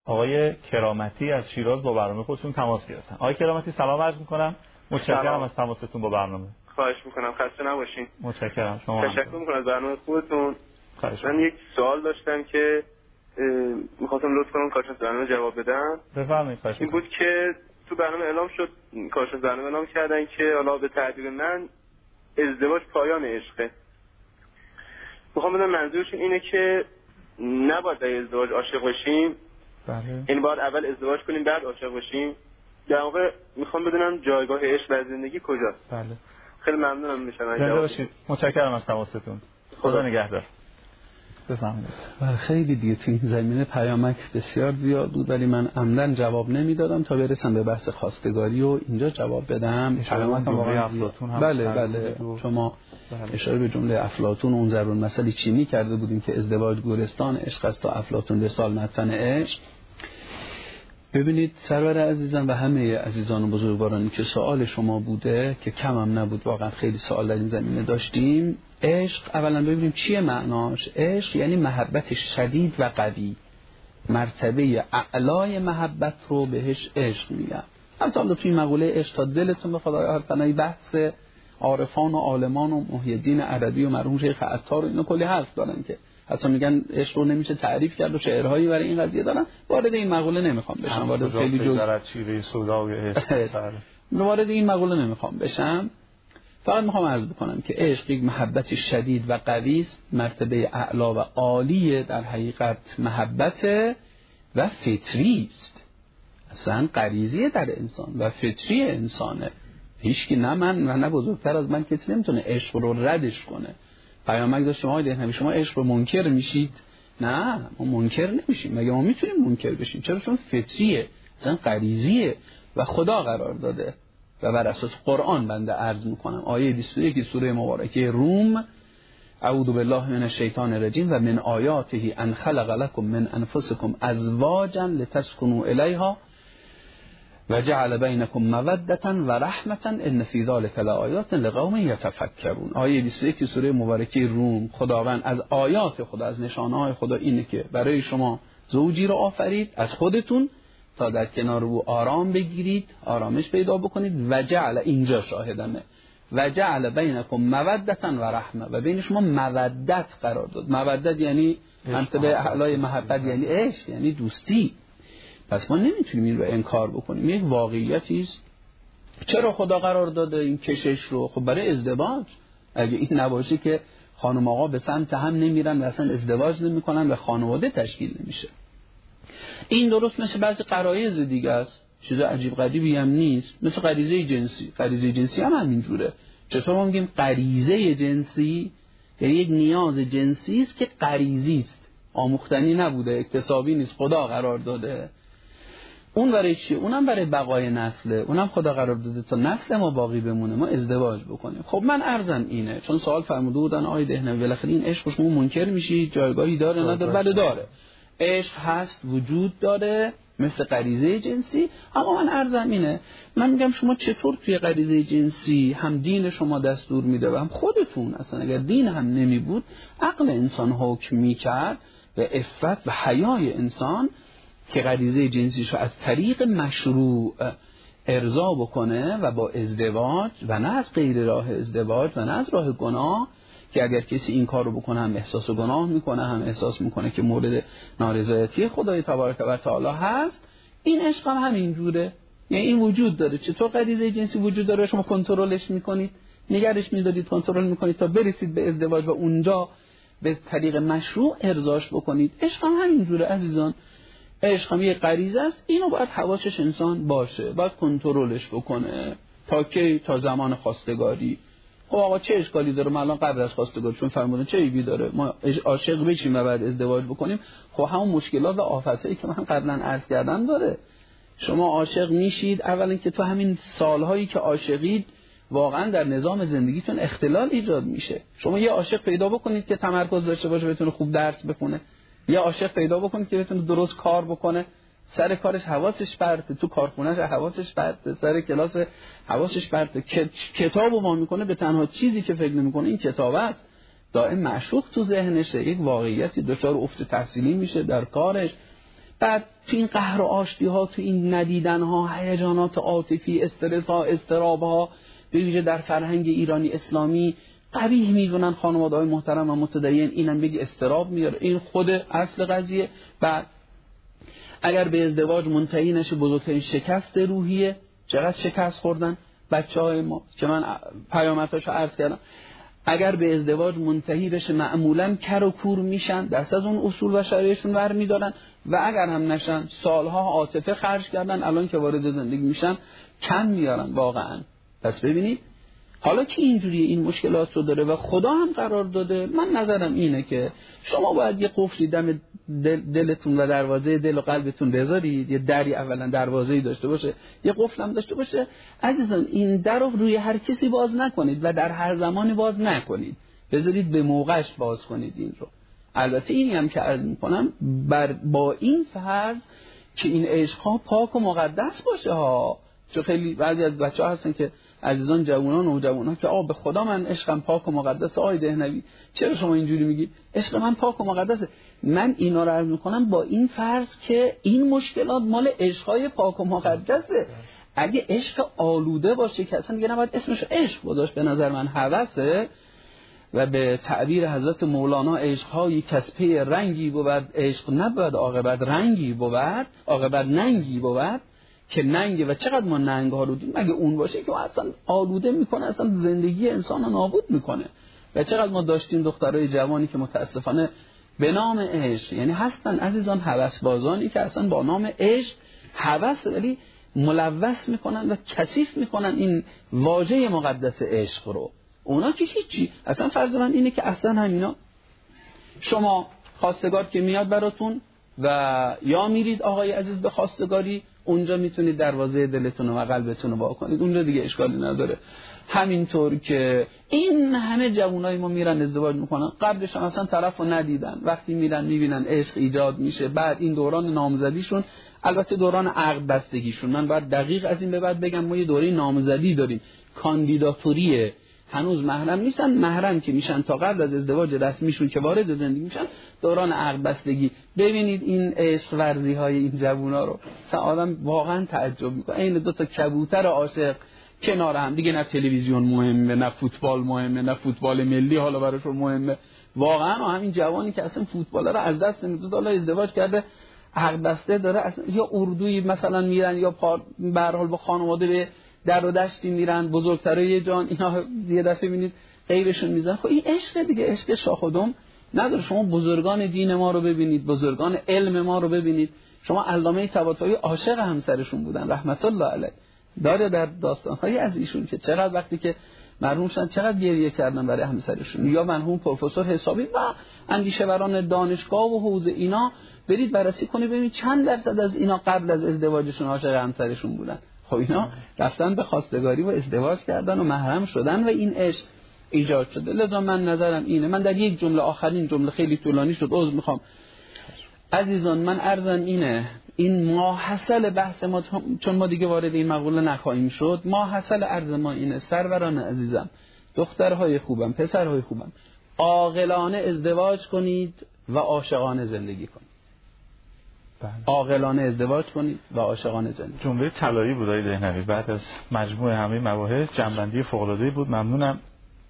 آقای کرامتی از شیراز با برنامه خودتون تماس گرفتن. آقای کرامتی سلام عرض می‌کنم. متشکرم از تماستون با برنامه. خواهش می‌کنم، خسته نباشین. متشکرم. شما تشکر می‌کنم از برنامه خودتون. خواهش من یک سوال داشتم که می‌خواستم لطف کنم کارشناس برنامه جواب بدم. بفرمایید. خواهش این بود که تو برنامه اعلام شد، کارشناس برنامه اعلام کردن که حالا به تعبیر من ازدواج پایان عشقه. می‌خوام بدونم منظورشون اینه که نباید در ازدواج عاشق باشیم. بله. این باید اول ازدواج کنیم بعد عاشق باشیم. در واقع میخوام بدونم جایگاه عشق در زندگی کجاست. بله. خیلی ممنونم میشم. زنده باشید. متشکرم از تماستون. خدا نگهدار. بفرمایید. خیلی دیگه تو این زمینه پیامک بسیار زیاد بود ولی من عمدن جواب نمیدادم تا برسم به بحث خواستگاری و اینجا جواب بدم. پیامک واقعا افلاطون هم بله شما اشاره به جمله افلاطون اون ضرورن مسئله چینی کرده بودیم که ازدواج گورستان عشق است تا افلاطون رسال مدفن عشق. ببینید سرور عزیزم و همه عزیزان و بزرگوارانی که سوال شما بوده که کم هم نبود، واقعا خیلی سوال در این زمینه داشتیم. عشق اولا ببینیم چیه معناش. عشق یعنی محبت شدید و قوی، مرتبه اعلای محبت رو بهش عشق میگن. حالا توی مقوله عشق تا دلتون بخواد آیا فنای بحث عارفان و عالمان و محی الدین عربی و مرحوم شیخ عطار و اینا کلی حرف دارن که حتی میگن عشق رو نمیشه تعریف کرد و شعرهایی برای این قضیه دارن. وارد این مقوله نمیخوام بشم، وارد خیلی جزء چیره سودای عشق وارد این مقوله نمیخوام بشم. فقط میخوام عرض بکنم که عشق یک محبت شدید و قوی است، مرتبه اعلا و عالیه، در حقیقت محبت و فطری است، اصلا غریزی در انسان و فطری انسانه. هیچ کی نه من و نه بزرگتر از من کسی نمیتونه عشق رو ردش کنه. پیامک داشتم آقای دهنوی شما عشق رو منکر میشید؟ نه ما منکر نمیشیم. مگه ما میتونیم منکر بشیم؟ چرا؟ چون فطریه، اصلا غریزیه و خدا قرار داده. و بر اساس قرآن بنده عرض میکنم آیه 21 سوره مبارکه روم: اعوذ بالله من الشیطان الرجیم و من آیاته ان خلق لكم من انفسکم ازواجا لتسکنوا الیها و جعل بینکم مودة و رحمة ان فی ذلک لآیات لقوم یتفکرون. آیه 21 سوره مبارکه روم. خداوند از آیات خدا، از نشانه‌های خدا اینه که برای شما زوجی رو آفرید از خودتون تا در کنار او آرام بگیرید، آرامش پیدا بکنید. و جعل، اینجا شاهدمه، و جعل بینکم مودة و رحمه، و بین شما مودت قرار داد. مودت یعنی منطبه اعلای محبت، یعنی عشق، یعنی دوستی. پس ما نمیتونیم این رو انکار بکنیم، یک واقعیتی است. چرا خدا قرار داده این کشش رو؟ خب برای ازدواج. اگه این نباشه که خانم آقا به سمت هم نمیرن و اصلا ازدواج نمیکنن و خانواده تشکیل نمیشه. این درست مثل بعضی غرایز دیگه است، چیز عجیب غریبی هم نیست، مثل غریزه جنسی. غریزه جنسی هم همینجوره. چطور ما میگیم غریزه جنسی؟ یعنی یک نیاز جنسی است که غریزی است، آموختنی نبوده، اکتسابی نیست، خدا قرار داده. اون برای چیه؟ اونم برای بقای نسله، اونم خدا قرار داده تا نسل ما باقی بمونه، ما ازدواج بکنیم. خب من عرضم اینه، چون سوال فرموده بودن آقای دهنوی بالاخره این عشق شما منکر میشی، جایگاهی داره نداره؟ بله داره. عشق هست، وجود داره، مثل غریزه جنسی. اما من عرضم اینه، من میگم شما چطور توی غریزه جنسی هم دین شما دستور میده و هم خودتون، اصلا اگر دین هم نمی بود عقل انسان حکم میکرد و عفت و حیای انسان که غریزه جنسیش رو از طریق مشروع ارضا بکنه و با ازدواج و نه از غیر راه ازدواج و نه از راه گناه، که اگر کسی این کار رو بکنه هم احساس گناه میکنه، هم احساس میکنه که مورد نارضایتی خدای تبارک و تعالی هست. این عشق هم همینجوره، یعنی این وجود داره. چطور غریزه جنسی وجود داره؟ شما کنترلش میکنید، نگرش میدارید، کنترل میکنید تا برسید به ازدواج و اونجا به طریق مشروع ارضاش بکنید. عشق هم همینجوره عزیزان. عشق هم یه غریزه است، اینو باید حواسش انسان باشه، باید کنترلش بکنه. تا کی؟ تا زمان خواستگاری. خب آقا چه اشکالی داره؟ ما الان قبل از خواستگاری چون فرمودن چه ایبی داره ما عاشق بشیم و بعد ازدواج بکنیم؟ خب همون مشکلات و آفتایی که من قبلا عرض کردم داره. شما عاشق میشید، اولا که تو همین سالهایی که عاشقید واقعا در نظام زندگیتون اختلال ایجاد میشه. شما یه عاشق پیدا بکنید که تمرکز داشته باشه، بتونه خوب درس بخونه. یه عاشق پیدا بکنید که بتونه درست کار بکنه، سر کارش حواسش پرته، تو کارخونه‌اش حواسش پرته، سر کلاس حواسش پرته، کتابو وا میکنه، به تنها چیزی که فکر نمیکنه این کتاب است. دائم معشوق تو ذهنشه، یک واقعیتی دچار افت تحصیلی میشه در کارش. بعد تو این قهر و آشتی ها، تو این ندیدن ها، هیجانات عاطفی، استرس ها، اضطراب ها، به ویژه در فرهنگ ایرانی اسلامی قبیح میدونن خانواده‌های محترم و متدین، اینم بگی استراب میاره، این خود اصل قضیه. بعد اگر به ازدواج منتهی نشه بزرگترین شکست روحیه. چقدر شکست خوردن بچه‌های ما که من پیامدهاشو عرض کردم. اگر به ازدواج منتهی بشه معمولاً کر و کور میشن، دست از اون اصول و شرایعشون برمی‌دارن و اگر هم نشن سالها عاطفه خرج کردن، الان که وارد زندگی میشن کم میارن واقعاً. پس ببینید حالا که اینجوری این مشکلات رو داره و خدا هم قرار داده، من نظرم اینه که شما باید یه قفلی دم دلتون و دروازه دل و قلبتون بذارید، یه دری اولا دروازه‌ای داشته باشه، یه قفل هم داشته باشه. عزیزان این در رو روی هر کسی باز نکنید و در هر زمانی باز نکنید، بذارید به موقعش باز کنید این رو. البته اینی هم که عرض میکنم با این فرض که این عشق‌ها پاک و مقدس باشه ها. چون خیلی بعضی از بچه‌ها هستن که عزیزان جوانان و نوجوانان که به خدا من عشقم پاک و مقدسه. آقای دهنوی چرا شما اینجوری میگید؟ عشق من پاک و مقدسه. من اینا رو عرض میکنم با این فرض که این مشکلات مال عشق‌های پاک و مقدسه. اگه عشق آلوده باشه که اصلا دیگه نباید اسمش عشق گذاشت، به نظر من هوسه و به تعبیر حضرت مولانا عشق‌های کسبه رنگی بود، عشق نبود عاقبت رنگی بود، عاقبت ننگی بود که ننگه. و چقدر ما ننگ ها رو دیدیم. اگه اون باشه که اصلا آلوده میکنه، اصلا زندگی انسان رو نابود میکنه. و چقدر ما داشتیم دخترای جوانی که متاسفانه به نام عشق، یعنی هستن عزیزان هوسبازانی که اصلا با نام عشق هوس ولی ملوث میکنن و کثیف میکنن این واژه مقدس عشق رو. اونا که هیچی. اصلا فرض من اینه که اصلا همینا شما خواستگار که میاد براتون و یا میرید آقای عزیز به خواستگاری، اونجا میتونید دروازه دلتون و قلبتون رو وا کنید، اونجا دیگه اشکالی نداره. همینطور که این همه جوانای ما میرن ازدواج میکنن، قبلش هم اصلا طرفو ندیدن، وقتی میرن میبینن عشق ایجاد میشه، بعد این دوران نامزدیشون، البته دوران عقد بستگیشون، من باید دقیق از این به بعد بگم ما یه دوره نامزدی داریم، کاندیداتوریه، هنوز محرم نیستن. محرم که میشن تا قبل از ازدواج رسمیشون که وارد زندگی میشن، دوران عقد بستگی. ببینید این عشق ورزی های این جوونا رو، آدم واقعا تعجب میکنه. این دو تا کبوتر عاشق کنار هم دیگه، نه تلویزیون مهمه، نه فوتبال مهمه، نه فوتبال ملی حالا براشون مهمه. واقعا همین جوانی که اصلا فوتبال رو از دست نمیده، حالا ازدواج کرده عقد بسته داره، اصلا یا اردویی مثلا میرن یا به هر حال با خانواده به در و دشتی میرن، بزرگترای جان اینا یه دفعه ببینید غیبشون میزنن. خب این عشق دیگه، عشق شاخ و دم نداره. شما بزرگان دین ما رو ببینید، بزرگان علم ما رو ببینید. شما علامه طباطبایی عاشق همسرشون بودن رحمت الله علیه، داره در داستان‌های از ایشون که چقدر وقتی که مرحوم شدن چقدر گریه کردن برای همسرشون. یا مرحوم پروفسور حسابی و اندیشه‌وران دانشگاه و حوزه اینا، برید بررسی کنید ببینید چند درصد از اینا قبل از ازدواجشون عاشق همسرشون بودن. خب اینا رفتن به خواستگاری و ازدواج کردن و محرم شدن و این عشق ایجاد شده. لذا من نظرم اینه. من در یک جمله، آخرین جمله خیلی طولانی شد، عذر میخوام عزیزان، من عرضم اینه، این ماحصل بحث ما، چون ما دیگه وارد این مقوله نخواهیم شد، ماحصل عرض ما اینه سروران عزیزم، دخترهای خوبم، پسرهای خوبم، عاقلانه ازدواج کنید و عاشقانه زندگی کنید. عاقلانه ازدواج کنید و عاشقانه زندگی. جمله طلایی بود آقای دهنوی. بعد از مجموع همه مباحث جنبندی فوق‌العاده‌ای بود. ممنونم.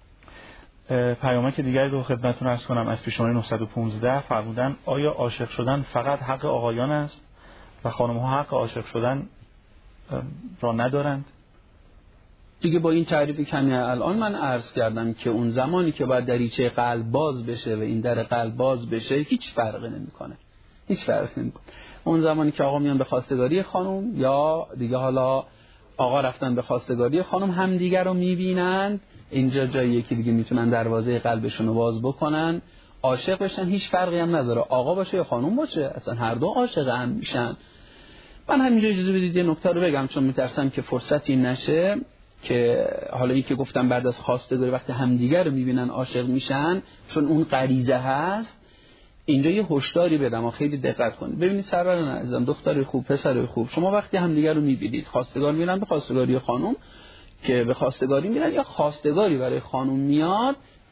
پیامک دیگری رو خدمتتون عرض کنم از پیشنهاد 915 فرمودن آیا عاشق شدن فقط حق آقایان است و خانم‌ها حق عاشق شدن را ندارند؟ دیگه با این تعریفی کمی الان من عرض کردم که اون زمانی که باید دریچه قلب باز بشه و این در قلب باز بشه هیچ فرقی نمی‌کنه. هیچ فرقی نمی‌کنه. اون زمانی که آقا میان به خواستگاری خانم یا دیگه حالا آقا رفتن به خواستگاری خانم، همدیگر رو می‌بینند، اینجا جاییه که دیگه میتونن دروازه قلبشون رو باز بکنن، عاشق بشن، هیچ فرقی هم نداره آقا باشه یا خانم باشه، اصلا هر دو عاشق هم میشن. من همینجا اجازه بدید یه نکته رو بگم چون میترسم که فرصتی نشه، که حالا این که گفتم بعد از خواستگاری وقتی همدیگر رو میبینن عاشق میشن چون اون غریزه هست، اینجا یه هشداری بدم و خیلی دقت کنید. ببینید سروران عزیزم، دختر خوب، پسر خوب، شما وقتی همدیگر رو میبینید، خواستگار میرن به خواستگاری خانم که به خواستگاری میرن یا خواستگاری برای خانم میاد،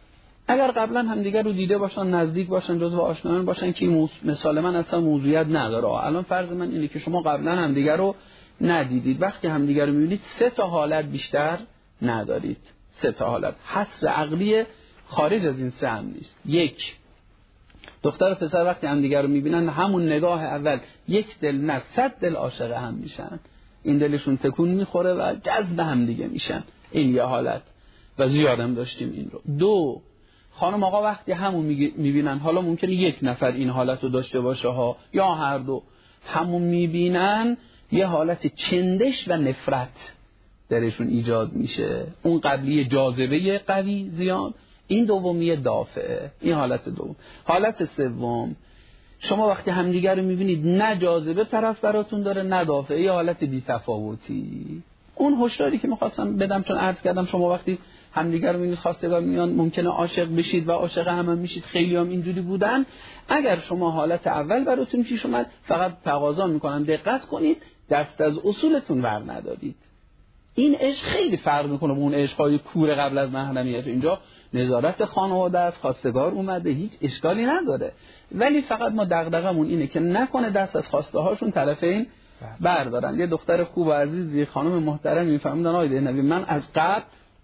اگر قبلا همدیگر رو دیده باشن، نزدیک باشن، جزو آشنایان باشن که مثال من اصلا موضوعیت نداره. الان فرض من اینه که شما قبلا همدیگر رو ندیدید، وقتی همدیگر رو می‌بینید 3 تا حالت بیشتر ندارید. 3 تا حالت حس عقلی خارج از این 3 هم نیست. 1، دختر و پسر وقتی همدیگر رو می‌بینن همون نگاه اول یک دل نه 100 دل عاشق هم میشن، این دلشون تکون میخوره و جذب هم دیگه میشن. این یه حالت و زیادم داشتیم این رو. 2، خانم آقا وقتی همون میبینن، حالا ممکنه یک نفر این حالت رو داشته باشه ها یا هر دو، همون میبینن یه حالت چندش و نفرت درشون ایجاد میشه. اون قبلی جاذبه قوی زیاد، این دومی دافعه. این حالت دوم. حالت سوم، شما وقتی همدیگر رو میبینید نه جاذبه طرف براتون داره نه دافعه، یه حالت بی‌تفاوتی. اون هشداری که می‌خواستم بدم، چون عرض کردم شما وقتی همدیگر رو میبینید خواستگار میان ممکنه عاشق بشید و عاشق هم میشید، خیلی هم اینجوری بودن. اگر شما حالت اول براتون پیش اومد، فقط تقاضا میکنم دقت کنید دست از اصولتون ور ندارید. این عشق خیلی فرق میکنه با اون عشقای کور قبل از محرمیت. اینجا نظارت خانواده است، خواستگار اومده، هیچ اشکالی نداره، ولی فقط ما دغدغمون اینه که نکنه دست از خواسته هاشون طرفین بردارن. یه دختر خوب و عزیزی خانم محترم میفهمیدن آیده نبی، من از قبل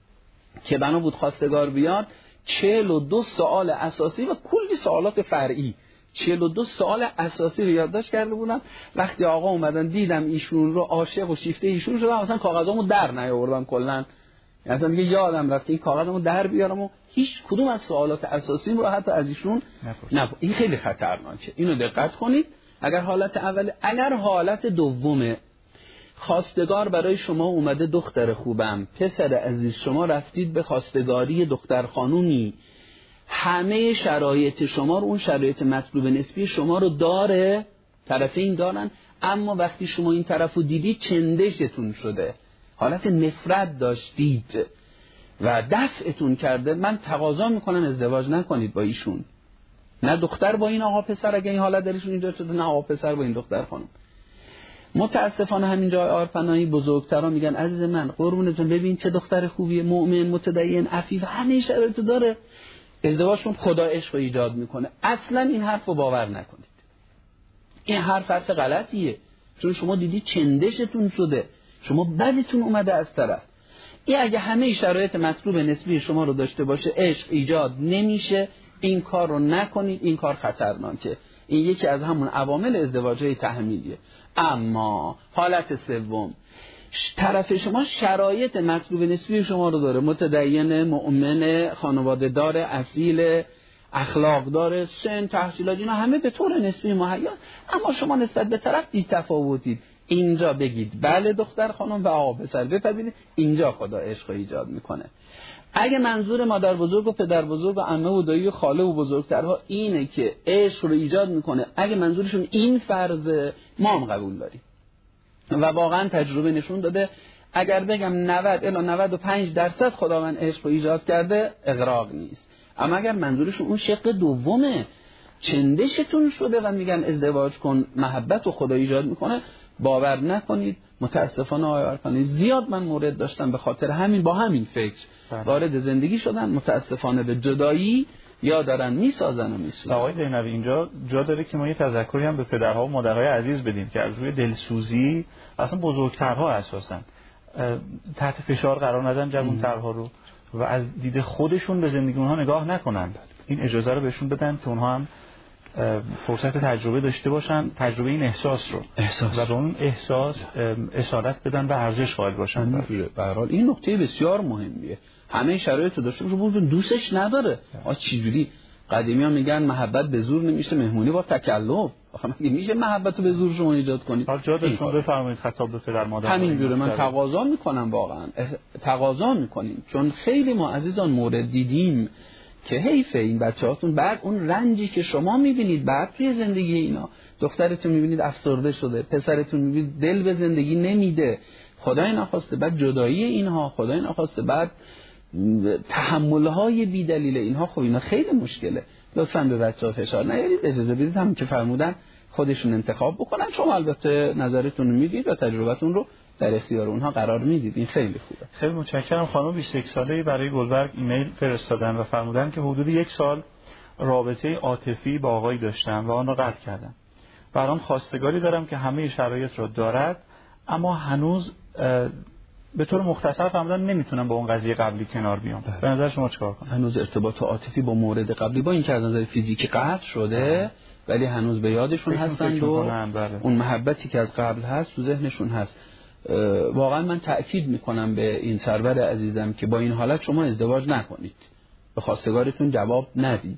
که بنا بود خواستگار بیاد 42 سوال اساسی و کلی سوالات فرعی، 42 سوال اساسی رو یادداشت کرده بودم. وقتی آقا اومدن دیدم ایشون رو، عاشق و شیفته ایشون شدم، اصلا کاغذامو در نیاوردم کلا، اصلا دیگه یادم رفت این کاغذامو در بیارم و هیچ کدوم از سوالات اساسی رو حتی از ایشون این خیلی خطرناکه. اینو دقت کنید. اگر حالت اول، اگر حالت دومه، خواستگار برای شما اومده دختر خوبم، پسر عزیز، شما رفتید به خواستگاری دختر خانومی، همه شرایط شما رو، اون شرایط مطلوب نسبی شما رو داره، طرفین دارن، اما وقتی شما این طرفو دیدید چندشتون شده، حالت نفرت داشتید و دفعتون کرده، من تقاضا میکنم ازدواج نکنید با ایشون. نه دختر با این آقا پسر اگه این حالت درشون اینجا شده، نه آقا پسر با این دختر خانم. متاسفانه همینجا آرپناهی بزرگترا میگن عزیز من قربونتون ببین چه دختر خوبیه، مؤمن، متدین، عفیف، همه شرایط داره، ازدواجشون خدا عشق ایجاد میکنه. اصلا این حرف رو باور نکنید. این حرف غلطیه، چون شما دیدید چندشتون شده، شما بدتون اومده از طرف. این اگه همه شرایط مطلوب نسبی شما رو داشته باشه، عشق ایجاد نمیشه. این کار رو نکنید، این کار خطرناکه. این یکی از همون عوامل ازدواجهای تحمیلیه. اما حالت سوم، طرف شما شرایط مطلوب نسبی شما رو داره، متدین، مؤمن، خانواده دار، اصیل، اخلاق داره، سن، تحصیلات، اینا همه به طور نسبی مهیاست، اما شما نسبت به طرف بی‌تفاوتید. اینجا بگید بله دختر خانم و آقا پسر بپذیرید، اینجا خدا عشق ایجاد میکنه. اگه منظور مادر بزرگ و پدر بزرگ و عمه و دایی و خاله و بزرگترها اینه که عشق رو ایجاد میکنه، اگه منظورشون این فرضه، ما هم قبول داریم و واقعا تجربه نشون داده اگر بگم 90 الی 95% خداوند عشق رو ایجاد کرده، اغراق نیست. اما اگر منظورشون اون شق دومه، چندشتون شده و میگن ازدواج کن، محبت و خدا ایجاد میکنه، باور نکنید. متاسفانه آقای عرفانی زیاد من مورد داشتم به خاطر همین، با همین فکر وارد زندگی شدن، متاسفانه به جدایی یا دارن میسازن و میسوزن. آقای زینبی اینجا جا داره که ما یه تذکری هم به پدرها و مادرهای عزیز بدیم که از روی دلسوزی اصلا بزرگترها اساسا تحت فشار قرار ندن جوانترها رو و از دید خودشون به زندگی اونها نگاه نکنن. این اجازه رو بهشون بدن که اونها هم فرصت تجربه داشته باشن، تجربه این احساس رو و به اون احساس اسارت بدن و ارزش قائل باشن. به هر حال این نکته بسیار مهمیه. همه شرایط رو داشته باشه، دوستش نداره. چجوری قدیمی‌ها میگن محبت به زور نمیشه، مهمونی با تکلف. آخه مگه میشه محبت رو به زور شما ایجاد کنید؟ جا داره شما بفرمایید خطاب به پدر مادر. همینجوره من تقاضا میکنم، واقعا تقاضا میکنیم، چون خیلی ما عزیزان مورد دیدیم که حیفه این بچه‌هاتون بعد اون رنجی که شما میبینید بعد توی زندگی اینا، دخترتون میبینید افسرده شده، پسرتون میبینید دل به زندگی نمیده، خدای نخواسته بعد جدایی اینها، خدای نخواسته بعد تحمل‌های بی‌دلیل اینها، خب اینا خیلی مشکله. لطفاً به بچه‌ها فشار نیارید، اجازه بدید هم که فرمودن خودشون انتخاب بکنن. شما البته نظرتون رو میگید و تجربتون رو در اختیار اونها قرار میدید. این خیلی خوبه. خیلی متشکرم. خانم 21 ساله‌ای برای گلبرگ ایمیل فرستادن و فرمودن که حدود 1 سال رابطه عاطفی با آقایی داشتم و آن را قطع کردم. و الان خواستگاری دارم که همه شرایط را دارد، اما هنوز به طور مختصر فرمودن نمیتونم با اون قضیه قبلی کنار بیام. به نظر شما چیکار کنم؟ هنوز ارتباط عاطفی با مورد قبلی، با این که از نظر فیزیکی قطع شده ولی هنوز به یادشون هستند و اون محبتی که از قبل هست تو ذهنشون هست. واقعا من تأکید میکنم به این سرور عزیزم که با این حالت شما ازدواج نکنید، به خواستگارتون جواب ندید.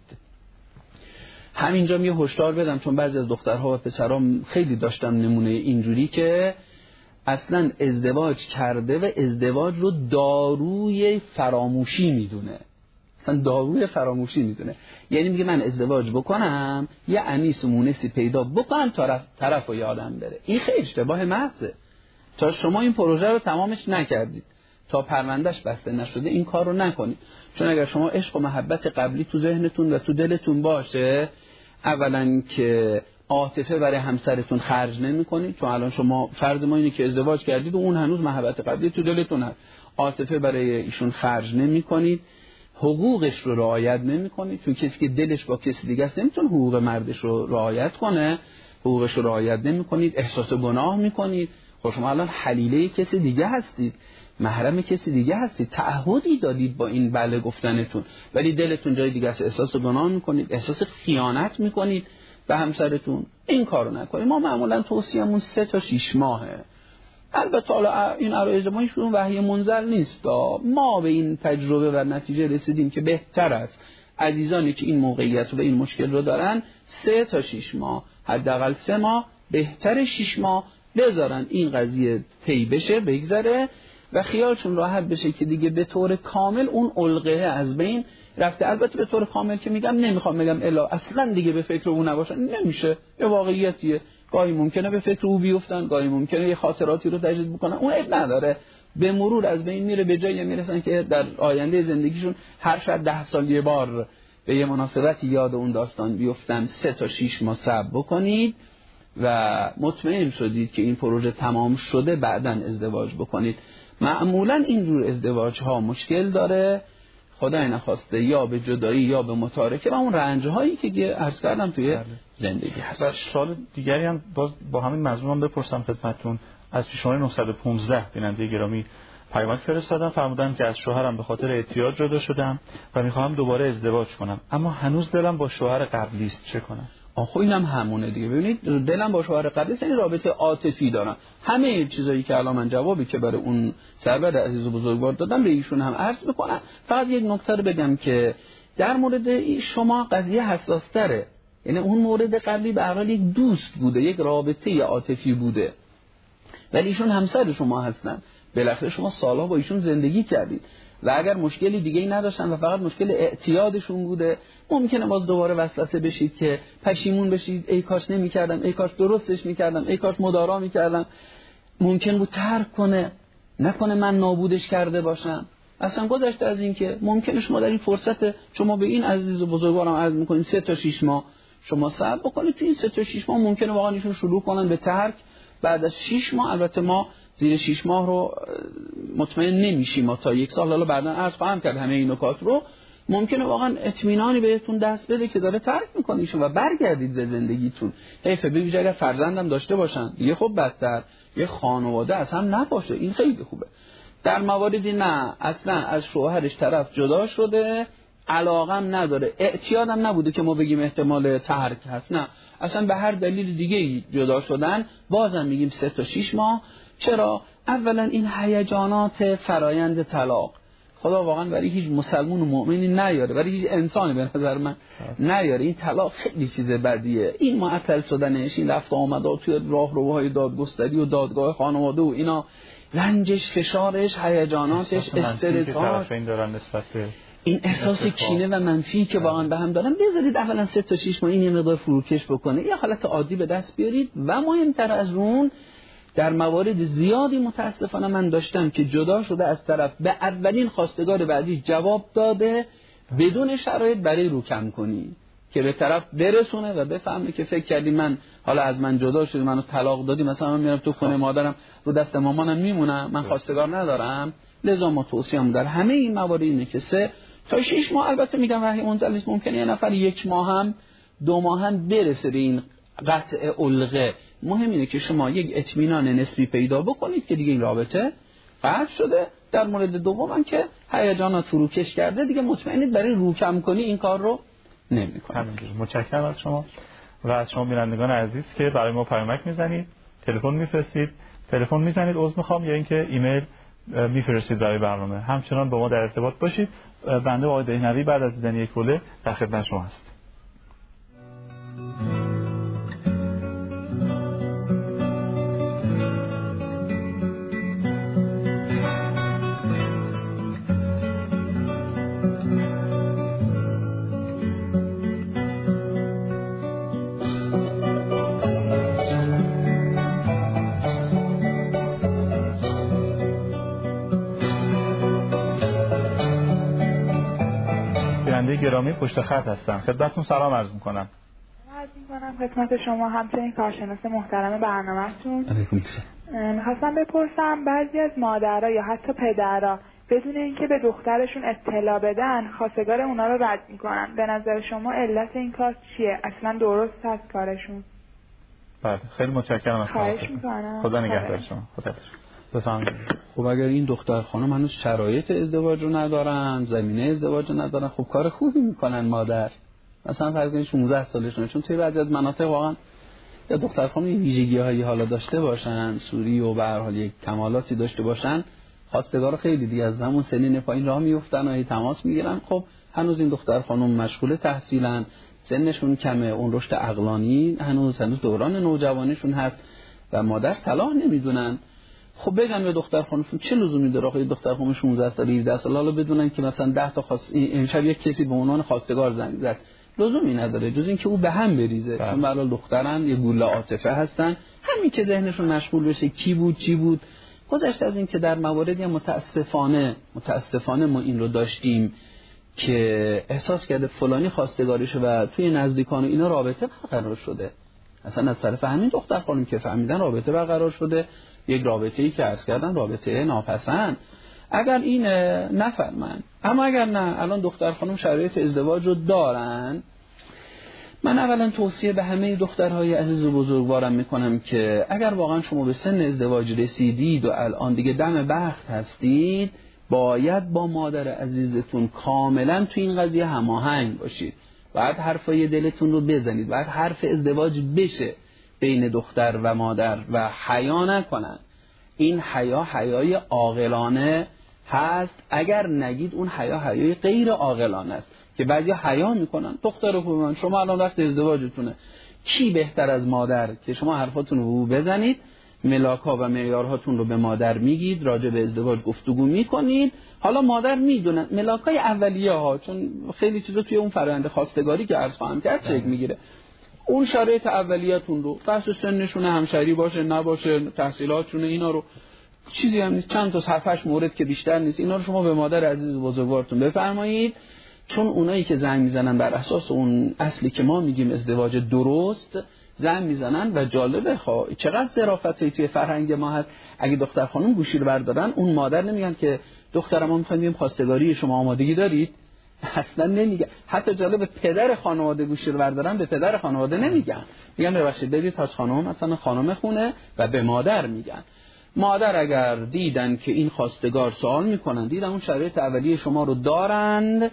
همینجا یه هشدار بدم، چون بعضی از دخترها و پسرها خیلی داشتم نمونه اینجوری که اصلا ازدواج کرده و ازدواج رو داروی فراموشی میدونه. اصلا داروی فراموشی میدونه، یعنی میگه من ازدواج بکنم یه انیس و مونسی پیدا بکنم طرف و یادم بره. این خیلی اشتباه محضه. تا شما این پروژه رو تمامش نکردید، تا پروندهش بسته نشده این کار رو نکنید. چون اگر شما عشق و محبت قبلی تو ذهنتون و تو دلتون باشه، اولا که عاطفه برای همسرتون خرج نمی‌کنید، چون الان شما فرض ما اینه که ازدواج کردید و اون هنوز محبت قبلی تو دلتون هست، عاطفه برای ایشون خرج نمی‌کنید، حقوقش رو رعایت نمی‌کنید، چون کسی که دلش با کسی دیگه است نمیتونه حقوق مردش رو رعایت کنه، حقوقش رو رعایت نمی‌کنید، احساس گناه می‌کنید. خب شما الان حلیله کسی دیگه هستید، محرم کسی دیگه هستید، تعهدی دادید با این بله گفتنتون، ولی دلتون جای دیگه است، احساس گناه می‌کنید، احساس خیانت می‌کنید به همسرتون. این کارو نکنید. ما معمولا توصیه‌مون 3 تا 6 ماهه. البته حالا این عرایض ما هیچ وحی منزل نیست. ما به این تجربه و نتیجه رسیدیم که بهتر است عزیزانی که این موقعیت و این مشکل رو دارن 3 تا 6 ماه، حداقل 3 ماه، بهتر 6 ماه بذارن این قضیه طی بشه، بگذره و خیالشون راحت بشه که دیگه به طور کامل اون علقه از بین رفته. البته به طور کامل که میگم نمیخوام بگم الا اصلا دیگه به فکر او نباشن، نمیشه، یه واقعیتیه. گاهی ممکنه به فکر او بیفتن، گاهی ممکنه یه خاطراتی رو تجدید بکنن، اون عیب نداره، به مرور از بین میره، به جایی میرسن که در آینده زندگیشون هر شب 10 سال یه بار به یه مناسبتی یاد اون داستان بیفتن. 3 تا 6 ماه صبر بکنید و مطمئن شدید که این پروژه تمام شده بعداً ازدواج بکنید. معمولاً این جور ازدواج ها مشکل داره، خدای نخواسته یا به جدایی یا به متارکه و اون رنج هایی که عرض کردم توی زندگی هست. و سوال دیگری هم باز با همین مضمون بپرسم خدمتتون. از شماره 915 بیننده گرامی پیام فرستادن، فرمودن که از شوهرم به خاطر اعتیاد جدا شدم و میخوام دوباره ازدواج کنم، اما هنوز دلم با شوهر قبلی است، چه کنم؟ خب اینم همونه دیگه. ببینید دلم با شوهر قبلی یعنی رابطه عاطفی دارم. همه چیزایی که الان من جوابی که برای اون سرور عزیز و بزرگوار دادم به ایشون هم عرض میکنم. فقط یک نکته رو بگم که در مورد شما قضیه حساس تره، یعنی اون مورد قبلی به هر حال یک دوست بوده، یک رابطه عاطفی بوده، ولی ایشون همسر شما هستن، بالاخره شما سالها با ایشون زندگی کردید و اگر مشکلی دیگه ای نداشتن و فقط مشکل اعتیادشون بوده، ممکنه باز دوباره وسوسه بشید که پشیمون بشید، ای کاش نمی‌کردم، ای کاش درستش می‌کردم، ای کاش مدارا می‌کردم. ممکن بود ترک کنه، نکنه من نابودش کرده باشم. اصلا گذشته از این که ممکنه شما در این فرصت، شما به این عزیز و بزرگوارم عرض می‌کنیم 3 تا 6 ماه شما صبر بکنید. تو این 3 تا 6 ماه ممکنه واقعا ایشون شروع کنن به ترک. بعد از 6 ماه، البته ما زیر 6 ماه رو مطمئن نمیشیم، ما تا 1 سال حالا بعداً عرض خواهم کرد همه این نکات رو، ممکنه واقعا اطمینانی بهتون دست بده که داره ترک میکنیشون و برگردید به زندگیتون. حیفه ببینید اگر فرزندم داشته باشن دیگه خب بدتر، یه خانواده از هم نباشه، این خیلی خوبه. در مواردی نه اصلا از شوهرش طرف جدا شده، علاقم نداره، اعتیادم نبوده که ما بگیم احتمال ترک هست، نه اصلا به هر دلیل دیگه جدا شدن، بازم میگیم 3 تا 6 ماه. چرا؟ اولا این هیجانات فرایند طلاق خدا واقعا برای هیچ مسلمان و مؤمنی نیاره، برای هیچ انسانی به نظر من نیاره. این طلاق خیلی چیز بدیه، این معطل شدنش، این رفت و آمدات توی راهروهای دادگستری و دادگاه خانواده و اینا، رنجش، فشارش، هیجاناتش، استرس‌هاش، این احساس کینه و منفی که واقعا به هم دارن، بذارید اولا 3 تا 6 ماه این یه مقدار فروکش بکنه، یه حالت عادی به دست بیارید. و مهمتر از اون، در موارد زیادی متاسفانه من داشتم که جدا شده از طرف به اولین خواستگار بعدی جواب داده بدون شرایط برای رو کم کنی، که به طرف برسونه و بفهمه که فکر کردی من حالا از من جدا شدی، منو طلاق دادی، مثلا من میرم تو خونه مادرم رو دست مامانم میمونم، من خواستگار ندارم. لذا ما توصیه‌ام در همه این موارد اینه که 3 تا 6 ماه، البته میگم وحی منزل است، ممکنه یه نفر 1 ماه هم 2 ماه هم برسه به این قطع علقه. مهم اینه که شما یک اطمینان نسبی پیدا بکنید که دیگه این رابطه قطع شده. در مورد دوم که هیجانات فروکش کرده، دیگه مطمئنید برای روکم کنی این کار رو نمی‌کنید. همینجوری. متشکرم از شما و از شما بینندگان عزیز که برای ما پیامک میزنید، تلفن میفرستید، تلفن میزنید عذر میخوام، یا اینکه ایمیل میفرستید برای برنامه. همچنان با ما در ارتباط باشید. بنده آقای دهنوی بعد از دیدن یک حوله در خدمت شما هستم. گرامی پشت خط هستم، خدمتتون سلام عرض میکنم. خدمت شما همچنین کارشناس محترم برنامه‌تون. علیکم السلام. می‌خواستم بپرسم بعضی از مادرها یا حتی پدرها بدون اینکه به دخترشون اطلاع بدن خواستگار اونا رو رد میکنن. به نظر شما علت این کار چیه؟ اصلا درست هست کارشون؟ بله خیلی متشکرم از خواهش میکنم. خدا نگهدار شما. خدا بفرمایید. خب اگر این دختر خانم هنوز شرایط ازدواج رو ندارن، زمینه ازدواج رو ندارن، خب کار خوبی میکنن مادر. مثلا فرض کنید 16 سالشونه، چون توی بعضی از مناطق واقعا یا دختر خانم ویژگی‌هایی حالا داشته باشن، سوری و به هر حال یک کمالاتی داشته باشن، خواستگار خیلی دیگه از همون سنین پایین راه میافتن و هی تماس میگیرن. خب هنوز این دختر خانم مشغول تحصیلن، سنشون کمه، اون رشد عقلانی هنوز دوران نوجوانیشون هست و مادر صلاح نمیدونن. خب بگم یا دختر خانم چه لزومی داره آخه دختر خانم 16 ساله 17 ساله حالا بدونن که مثلا 10 تا امشب یک کسی به عنوان خواستگار زنگ زد، لزومی نداره جز اینکه او به هم بریزه. چون برای دخترن یه گوله عاطفه هستن، همین که ذهنشون مشغول بشه کی بود چی بود. گذشته از این که در مواردی متاسفانه ما این رو داشتیم که احساس کرده فلانی خواستگاریشه و توی نزدیکان اینا رابطه برقرار شده، اصلا از طرف همین دختر خانم که فهمیدن رابطه برقرار شده، یک رابطه‌ای که عرض کردن رابطه ناپسند. اگر این نفهمن، اما اگر نه الان دختر خانم شرایط ازدواج رو دارن، من اولا توصیه به همه دخترهای عزیز و بزرگوارم میکنم که اگر واقعا شما به سن ازدواج رسیدید و الان دیگه دم بخت هستید، باید با مادر عزیزتون کاملا تو این قضیه هماهنگ باشید. باید حرفای دلتون رو بزنید، باید حرف ازدواج بشه بین دختر و مادر و حیا نکنن. این حیای عاقلانه هست، اگر نگید اون حیای غیر عاقلانه است که بعضی حیا میکنن. دختر خوبان شما الان وقت ازدواجتونه، کی بهتر از مادر که شما حرفاتون رو بزنید، ملاک‌ها و معیارهاتون رو به مادر میگید، راجع به ازدواج گفتگو میکنید. حالا مادر میدونن ملاک‌های اولیه ها، چون خیلی چیزا توی اون فرآیند خواستگاری که عرض خواهم کرد چک میگیره. اون شرایط اولیه‌تون رو، بحث سنشونه، همشری باشه نباشه، تحصیلاتشونه، اینا رو چیزی هم نیست، چند تا 7-8 مورد که بیشتر نیست، اینا رو شما به مادر عزیز بزرگوارتون بفرمایید. چون اونایی که زنگ میزنن بر اساس اون اصلی که ما میگیم ازدواج درست زنگ میزنن و جالبه چقدر ظرافتی توی فرهنگ ما هست. اگه دختر خانم گوشی رو بردارن، اون مادر نمیگن که دخترم ما میخوایم بریم خواستگاری، شما آمادگی دارید؟ اصلا نمیگن. حتی جالب پدر خانواده گوشی رو بردارن به پدر خانواده نمیگن، میگن ببخشید بدید تاج خانم مثلا خانم خونه و به مادر میگن. مادر اگر دیدن که این خواستگار سوال میکنن، دیدن اون شرایط اولیه شما رو دارند،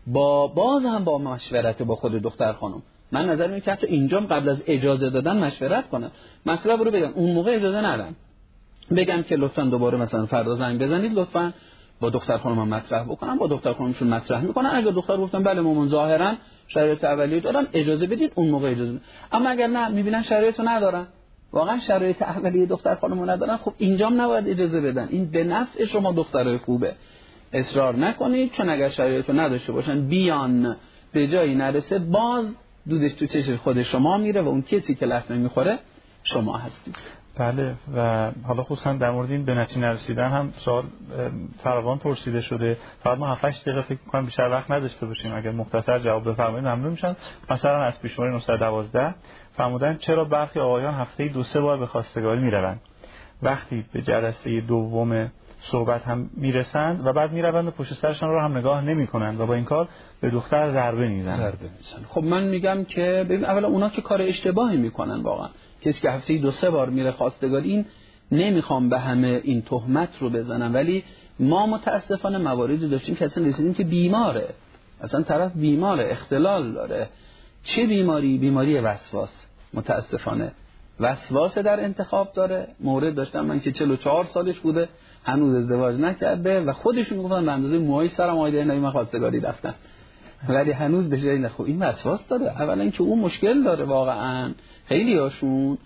باز هم با مشورت با خود دختر خانم، من نظر میگم که حتی اینجام قبل از اجازه دادن مشورت کنن، مطلب رو بگن، اون موقع اجازه ندن، بگم که لطفاً دوباره مثلا فردا زنگ بزنید، لطفاً با دختر خانم مطرح بکنم، با دختر خانمشون مطرح میکنن. اگر دختر گفتن بله مامان ظاهرا شرایط اولیه دارن اجازه بدید، اون موقع اجازه بدید. اما اگر نه میبینن شرایطو ندارن، واقعا شرایط اولیه دختر خانمو ندارن، خب اینجام نباید اجازه بدن. این به نفع شما دخترای خوبه. اصرار نکنید، چون اگر شرایطو نداشته باشن بیان به جایی نرسه، باز دودش تو چشم خود شما میره و اون کسی که لطمه میخوره شما هستید. بله و حالا خصوصا در مورد این به نتیجه نرسیدن هم سوال فراوان پرسیده شده. فقط ما 7-8 دقیقه فکر می‌کنم بیشتر وقت نداشته باشیم، اگر مختصر جواب بفرمایید ممنون میشم. مثلا از پیش‌شماره 912 فرمودن چرا برخی آقایان هفته‌ای 2-3 بار به خواستگاری میروند، وقتی به جلسه دوم صحبت هم میرسند و بعد میروند و پشت سرشان رو هم نگاه نمی‌کنند و با این کار به دختر ضربه میزنند. خب من میگم که ببین اولا اونا که کار اشتباهی میکنن واقعا. کسی که هفته‌ای 2-3 بار میره خواستگاری، این نمیخوام به همه این تهمت رو بزنم، ولی ما متاسفانه مواردی داشتیم که اصلا رسیدیم که بیماره، اصلا طرف بیماره، اختلال داره. چه بیماری؟ بیماری وسواس. متاسفانه وسواس در انتخاب داره. مورد داشتم من که 44 سالش بوده، هنوز ازدواج نکرده و خودشون میگفتن به اندازه موهای سرم آیده من خواستگاری رفتم، ولی هنوز به جایی نخو. این وسواس داره. اولا که اون مشکل داره واقعا خیلی هاشون.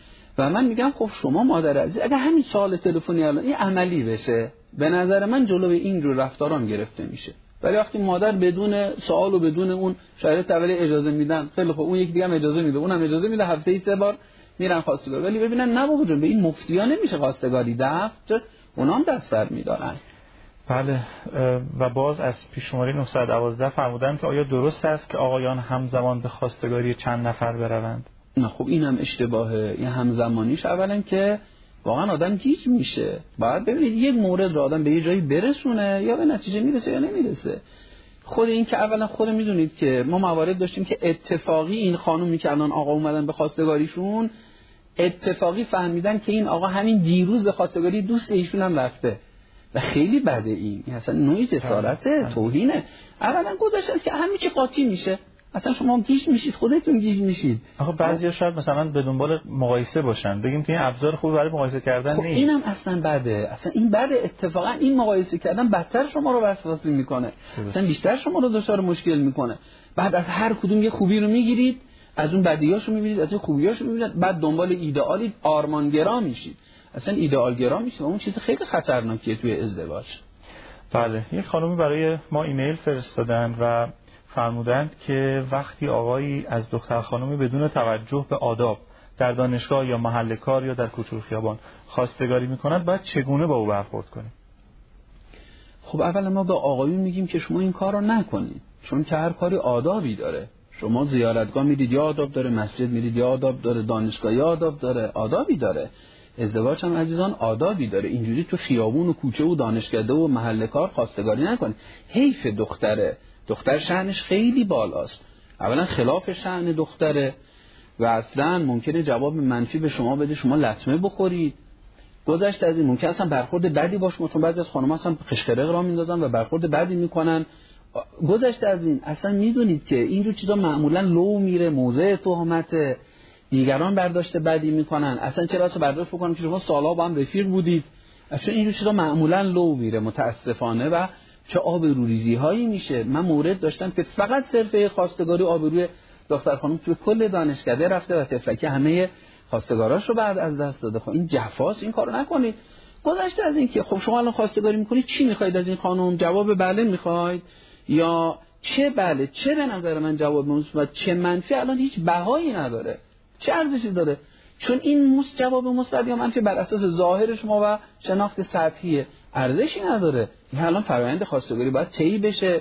و من میگم خب شما مادر عزیز اگه همین سوال تلفنی الان این عملی بشه، به نظر من جلوی این جور رفتارام گرفته میشه. ولی وقتی مادر بدون سوال و بدون اون شرایط اولی اجازه میدن، خیلی خب اون یکی دیگه هم اجازه میده، اونم اجازه میده، هفته‌ای 3 بار میرن خواستگاری. ولی ببینن نه بابا جون، به این مفتیا نمیشه خواستگاری دفت، اونام دست بر میدارن. بله و باز از پیش‌شماره 912 فرمودن که آیا درست است که آقایان همزمان به خواستگاری چند نفر بروند؟ نه خب اینم اشتباهه. این همزمانیش اولا که واقعا آدم گیج میشه. باید ببینید یک مورد رو آدم به یه جایی برسونه یا به نتیجه میرسه یا نمیرسه. خود این که اولا خود میدونید که ما موارد داشتیم که اتفاقی این خانومی که الان آقا اومدن به خواستگاریشون اتفاقی فهمیدن که این آقا همین دیروز به خواستگاری دوست ایشون هم رفته و خیلی بده. این اصلا نوعی جسارته، توهینه. اولا گذاشته است که همین چی قاطی میشه، اصلا شما گیج میشید، خودتون گیج میشید. آخه بعضیا شاید مثلا به دنبال مقایسه باشن، بگیم که این ابزار خوبی برای مقایسه کردن نیست. اینم اصلا بده. اصلا این بده. اتفاقا این مقایسه کردن بدتر شما رو وسواسی میکنه، اصلا بیشتر شما رو دچار مشکل میکنه. بعد از هر کدوم یه خوبی رو میگیرید، از اون بدیاشو میبینید، از اون خوبیاشو میبینید، بعد دنبال ایدئالی آرمانگرا میشید. اصلا ایدئالگرا میشید. اون چیز خیلی خطرناکیه توی ازدواج. بله، یک خانومی برای ما ایمیل فرستادن و فرمودند که وقتی آقایی از دختر خانومی بدون توجه به آداب در دانشگاه یا محل کار یا در کوچه و خیابان خواستگاری میکند، باید چگونه با او برخورد کنیم؟ خب اولا ما به آقایون میگیم که شما این کار رو نکنید، چون که هر کاری آدابی داره. شما زیارتگاه میرید یا آداب داره، مسجد میرید یا آداب داره، دانشگاه یا آداب داره، آدابی داره. ازدواج هم عزیزان آدابی داره. اینجوری تو خیابون و کوچه و دانشکده و محل کار خواستگاری نکنید. حیف دختره. دختر شأنش خیلی بالاست. اولا خلاف شأن دختره و اصلا ممکنه جواب منفی به شما بده، شما لطمه بخورید. گذشته از این ممکنه اصلا برخورد بدی باشه. مثلا بعضی از خانم‌ها اصلا قشقرق را میندازن و برخورد بدی میکنن. گذشته از این اصلا میدونید که این رو چیزا معمولا لو میره، موضع تهمت، دیگران برداشت بدی میکنن. اصلا چرا اصلا برداشت بکنن که شما سالها با هم رفیق بودید؟ اصلا این رو چیزا معمولا لو میره متاسفانه و چه آبروریزی هایی میشه. من مورد داشتم که فقط صرف خواستگاری آبروی دختر خانم توی کل دانشکده رفته و تفلکی همه خواستگاراش رو بعد از دست داده. خب این جفاست، این کارو نکنید. گذشته از این که خب شما الان خواستگاری میکنید، چی میخواید از این خانم؟ جواب بله میخواید یا چه بله چه به نظر من جواب مثبت چه منفی الان هیچ بهایی نداره، چه ارزشی داره؟ چون این جواب مثبت یا منفی بر اساس ظاهر شما و شناخت سطحیه، ارزشی نداره. این الان فرآیند خواستگاری باید طی بشه.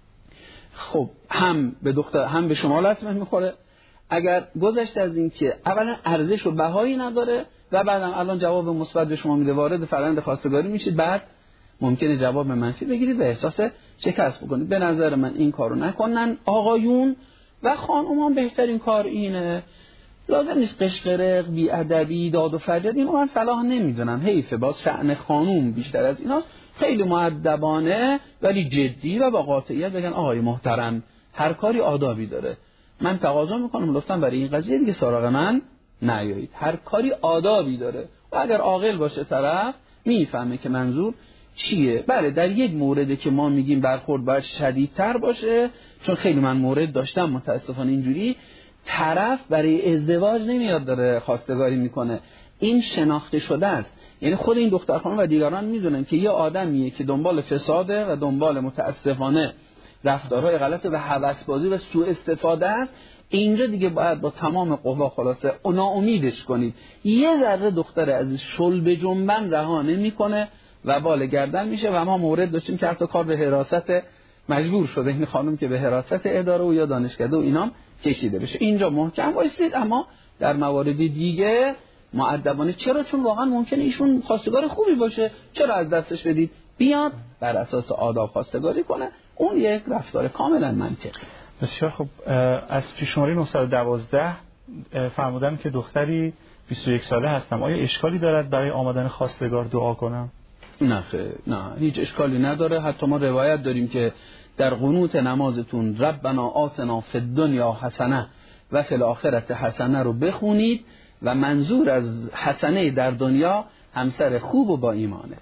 خب هم به دختر هم به شما لطمه میخوره اگر گذشته از این که اولا ارزش و بهایی نداره و بعدم الان جواب مثبت به شما میده، وارد فرآیند خواستگاری میشید، بعد ممکنه جواب منفی بگیرید و احساس شکست بکنید. به نظر من این کارو نکنن آقایون و خانومان. بهترین کار اینه. لازم نیست قشقرق، بی‌ادبی، داد و فریاد. اینو من صلاح نمیدونم. حیفه. باز شأن خانوم بیشتر از ایناست. خیلی مؤدبانه ولی جدی و با قاطعیت بگن آقای محترم هر کاری آدابی داره. من تقاضا میکنم لطفاً برای این قضیه دیگه سراغ من نیایید. هر کاری آدابی داره و اگر عاقل باشه طرف میفهمه که منظور چیه. بله در یک مورده که ما میگیم برخورد باید شدیدتر باشه، چون خیلی من مورد داشتم متاسفانه اینجوری طرف برای ازدواج نمیاد داره خواستگاری میکنه. این شناخته شده است. یعنی خود این دختر خانم و دیگران میدونن که یه آدمیه که دنبال فساده و دنبال متاسفانه رفتارهای غلط و هوسبازی و سوء استفاده است. اینجا دیگه باید با تمام قوا خلاصه ناامیدش کنید. یه ذره دختر عزیز شل به جنبن رها نمیکنه و بال گردن میشه و ما مورد داشتیم که حتی کار به حراست مجبور شده این خانم که به حراست اداره و یا دانشکده و اینام کشیده بشه. اینجا محکم باشید، اما در موارد دیگه مؤدبانه. چرا؟ چون واقعا ممکنه ایشون خواستگار خوبی باشه، چرا از دستش بدید؟ بیاد بر اساس آداب خواستگاری کنه، اون یک رفتار کاملا منطقی. بسیار خب. از پیشنهاد 912 فرمودن که دختری 21 ساله هستم، آیا اشکالی دارد برای آمدن خواستگار دعا کنم؟ نه هیچ اشکالی نداره. حتی ما روایت داریم که در قنوت نمازتون ربنا آتنا فی الدنیا حسنه و فی الاخره حسنه رو بخونید و منظور از حسنه در دنیا همسر خوب و با ایمانه.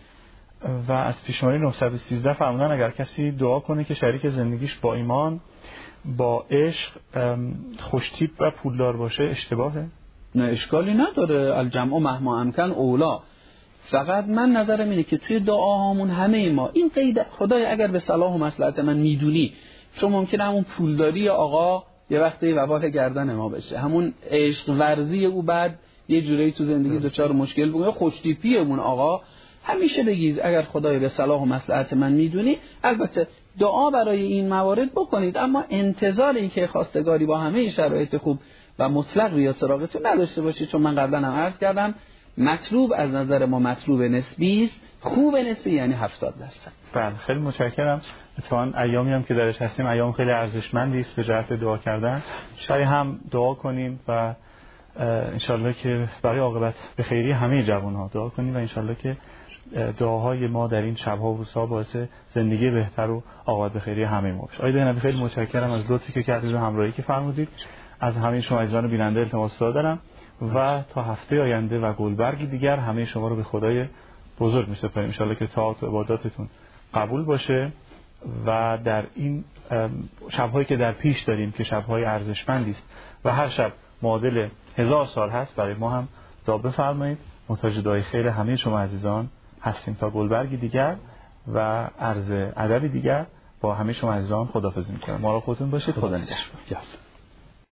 و از پیشنهاد 913 فرمودن اگر کسی دعا کنه که شریک زندگیش با ایمان، با عشق، خوشتیپ و پولدار باشه اشتباهه؟ نه اشکالی نداره. الجمع مهما امکن اولا. فقط من نظرم اینه که توی دعاهامون همه ما این قید خدای اگر به صلاح و مصلحت من میدونی، چون ممکنه همون پولداری آقا یه وقتی وبال گردن ما بشه، همون عشق ورزی او بعد یه جوری تو زندگی دچار مشکل بگه، خوشتیپیمون آقا همیشه بگید اگر خدای به صلاح و مصلحت من میدونی. البته دعا برای این موارد بکنید، اما انتظار این که خواستگاری با همه شرایط خوب و مطلق یا سراغتون نداشته باشید، چون من قبلا هم عرض کردم مطلوب از نظر ما مطلوب نسبی است. خوب نسبی یعنی 70%. بله خیلی متشکرم. اتفاقاً ایامی هم که درش هستیم ایام خیلی ارزشمندی است به جهت دعا کردن. شاید هم دعا کنیم و انشالله که برای عاقبت به خیری همه جوان‌ها دعا کنیم و انشالله که دعاهای ما در این شب‌ها و روزها باعث زندگی بهتر و عاقبت به خیری همه ما بشه. آقای دهنوی خیلی متشکرم از لطفی که کردید و همراهی که فرمودید. از همه شما عزیزان بیننده التماس دارم و تا هفته آینده و گلبرگی دیگر همه شما رو به خدای بزرگ می‌سپاریم. ان شاءالله که طاعات و عباداتتون قبول باشه و در این شب‌هایی که در پیش داریم که شب‌های ارزشمندی است و هر شب معادل 1000 سال هست، برای ما هم دعا بفرمایید. محتاج دعای خیر همه شما عزیزان هستیم تا گلبرگی دیگر و عرض ادبی دیگر با همه شما عزیزان خداحافظی می‌کنم. مراقب خودتون باشید. خدا نگهدار.